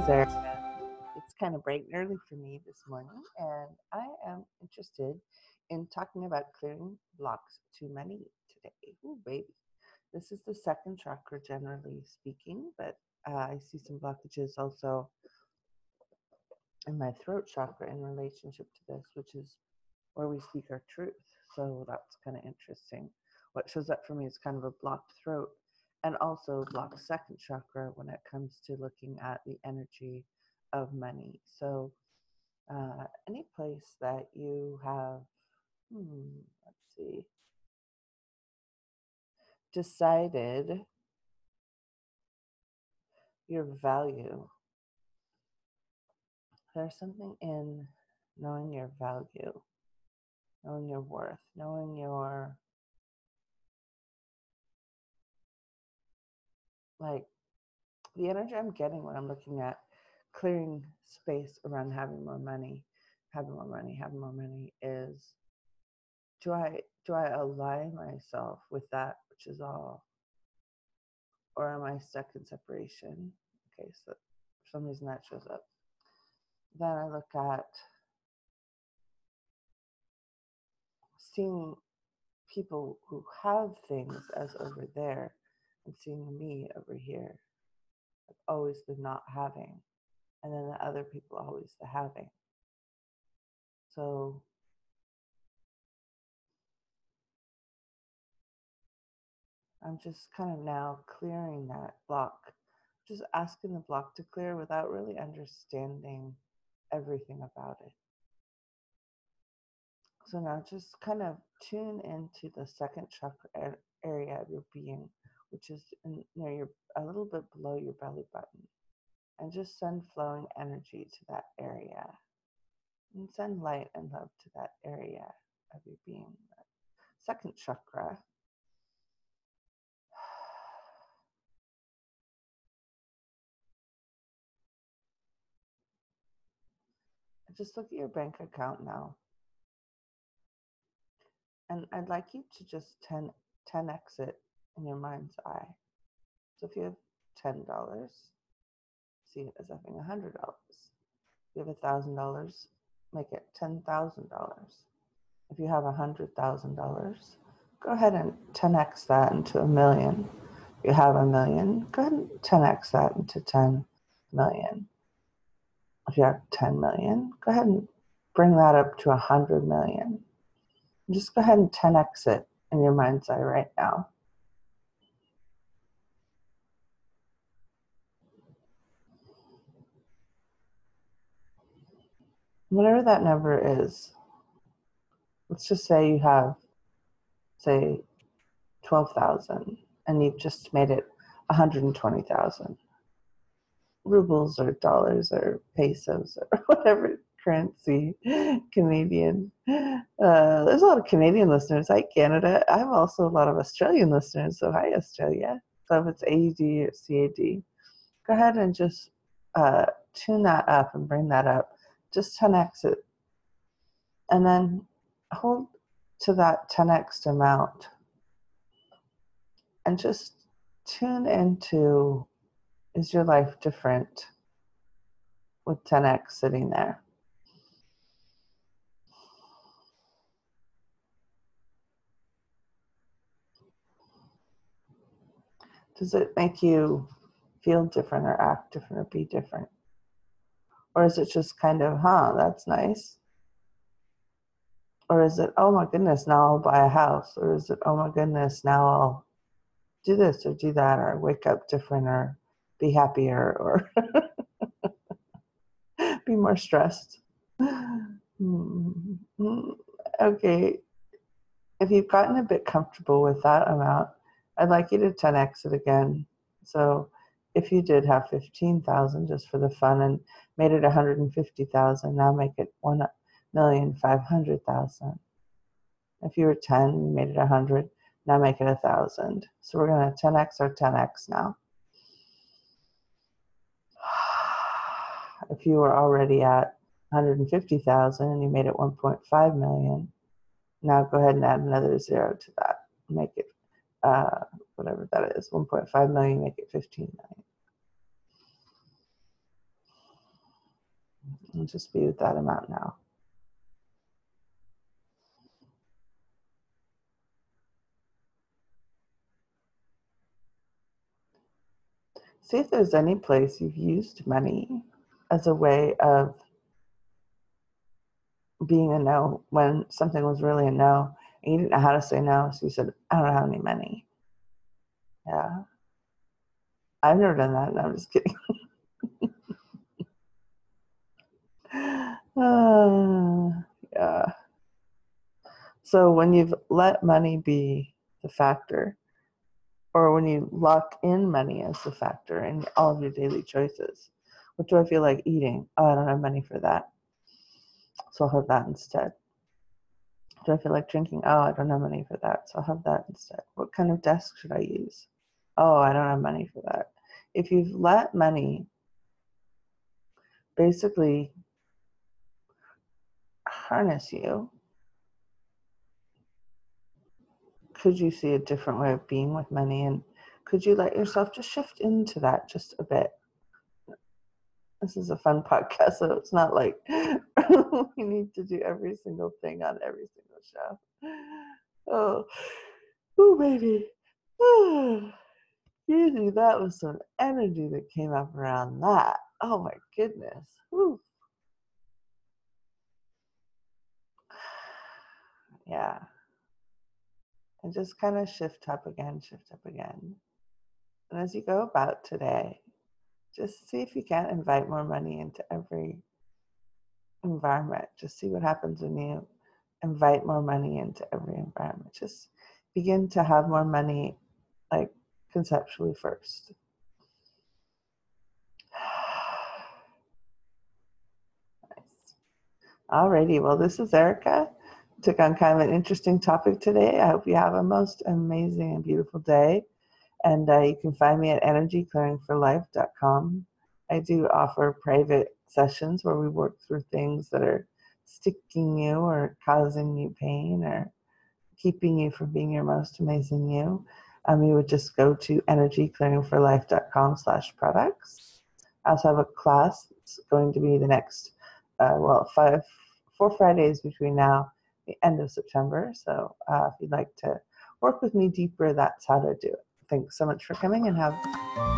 is Erica. It's kind of bright and early for me this morning, and I am interested in talking about clearing blocks to money today. Ooh, baby. This is the second chakra, generally speaking, but I see some blockages also in my throat chakra in relationship to this, which is where we speak our truth. So that's kind of interesting. What shows up for me is kind of a blocked throat and also blocked second chakra when it comes to looking at the energy of money. So any place that you have, let's see, decided your value. There's something in knowing your value, knowing your worth, knowing your, like, the energy I'm getting when I'm looking at clearing space around having more money, having more money is, do I align myself with that which is all, or am I stuck in separation? Okay, so for some reason that shows up. Then I look at seeing people who have things as over there and seeing me over here. I've always the not having, and then the other people always the having. So I'm just kind of now clearing that block, just asking the block to clear without really understanding everything about it. So now just kind of tune into the second chakra area of your being, which is near your, a little bit below your belly button, and just send flowing energy to that area, and send light and love to that area of your being. Second chakra. Just look at your bank account now. And I'd like you to just 10x it in your mind's eye. So if you have $10, see it as having $100. If you have $1,000, make it $10,000. If you have $100,000, go ahead and 10x that into $1 million. If you have $1 million, go ahead and 10x that into 10 million. If you have 10 million, go ahead and bring that up to 100 million. Just go ahead and 10x it in your mind's eye right now. Whatever that number is, let's just say you have, say, 12,000 and you've just made it 120,000 rubles or dollars or pesos or whatever currency, Canadian. There's a lot of Canadian listeners. Hi, Canada. I have also a lot of Australian listeners. So hi, Australia. So if it's AUD or CAD, go ahead and just tune that up and bring that up. Just 10x it. And then hold to that 10x amount and just tune into, is your life different with 10x sitting there? Does it make you feel different or act different or be different? Or is it just kind of, that's nice? Or is it, oh my goodness, now I'll buy a house? Or is it, oh my goodness, now I'll do this or do that, or wake up different, or be happier, or be more stressed? Okay, if you've gotten a bit comfortable with that amount, I'd like you to 10x it again. So if you did have 15,000 just for the fun and made it 150,000, now make it 1,500,000. If you were 10, you made it 100, now make it 1,000. So we're going to 10x our 10x now. If you were already at 150,000 and you made it 1.5 million, now go ahead and add another zero to that. Make it whatever that is, 1.5 million, make it 15 million. And just be with that amount now. See if there's any place you've used money as a way of being a no when something was really a no and you didn't know how to say no, so you said, I don't have any money. Yeah. I've never done that. No, I'm just kidding. Yeah. So when you've let money be the factor, or when you lock in money as the factor in all of your daily choices, what do I feel like eating? Oh, I don't have money for that, so I'll have that instead. Do I feel like drinking? Oh, I don't have money for that, so I'll have that instead. What kind of desk should I use? Oh, I don't have money for that. If you've let money basically harness you, could you see a different way of being with money? And could you let yourself just shift into that just a bit? This is a fun podcast, so it's not like we need to do every single thing on every single show. Oh, baby. Usually that was some energy that came up around that. Oh my goodness. Whew. Yeah. And just kind of shift up again, shift up again. And as you go about today, just see if you can't invite more money into every environment. Just see what happens when you invite more money into every environment. Just begin to have more money, like conceptually first. Nice. Alrighty, well, this is Erica. Took on kind of an interesting topic today. I hope you have a most amazing and beautiful day. And you can find me at energyclearingforlife.com. I do offer private sessions where we work through things that are sticking you or causing you pain or keeping you from being your most amazing you. You would just go to energyclearingforlife.com/products. I also have a class. It's going to be the next, 4 Fridays between now and the end of September. So if you'd like to work with me deeper, that's how to do it. Thanks so much for coming and have